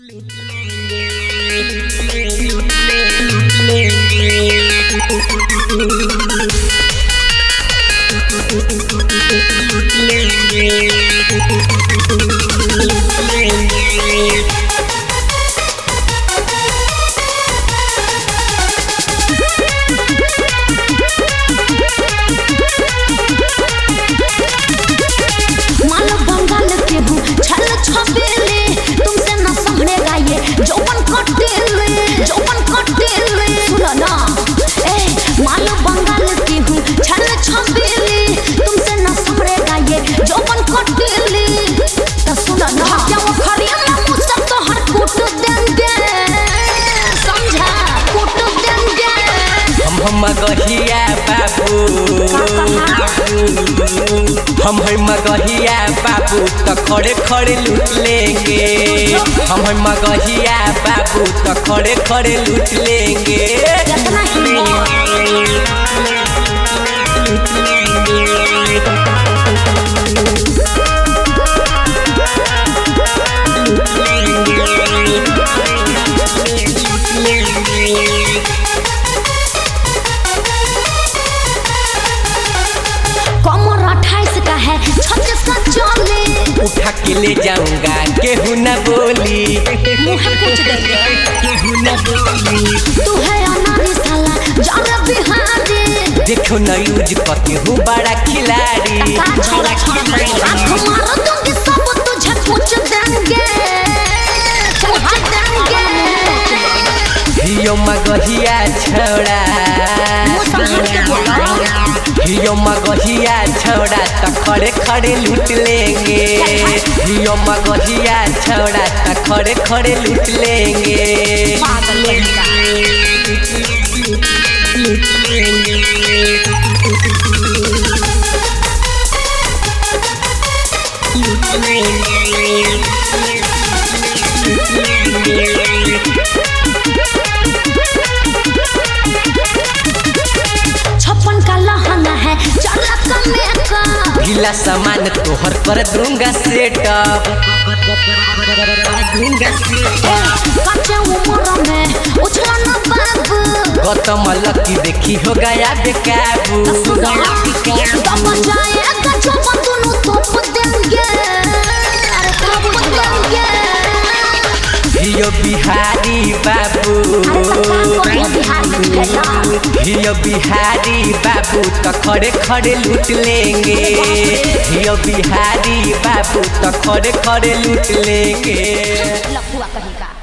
मगहिया बाबू हम है मगहिया बाबू तो खड़े खड़े लूट लेंगे। हम है मगहिया बाबू तो खड़े खड़े लूट लेंगे। उठा के ले जाऊंगा केहू न बोली, मुँह पूछ देंगे केहू न बोली। तू है अनारी साला जाना बिहारी, देखो न यूज करती हूँ बड़ा खिलाड़ी। आँख मारो दूंगी सब तुझे पूछ देंगे हियो मगहिया छौड़ा, हियो मगहिया छौड़ा तो खड़े खड़े लूट लेंगे। हियो मगहिया छौड़ा तो खड़े खड़े लूट लेंगे। गिला सामान तोहर कर दूंगा सेटअप। गौतम लकी देखी हो गया बेकाबू। हियो बिहारी बाबू, हियो बिहारी बाबू तो खड़े खड़े लूट लेंगे। हियो बिहारी बाबू तो खड़े खड़े लूट लेंगे। लफुआ कहीं का।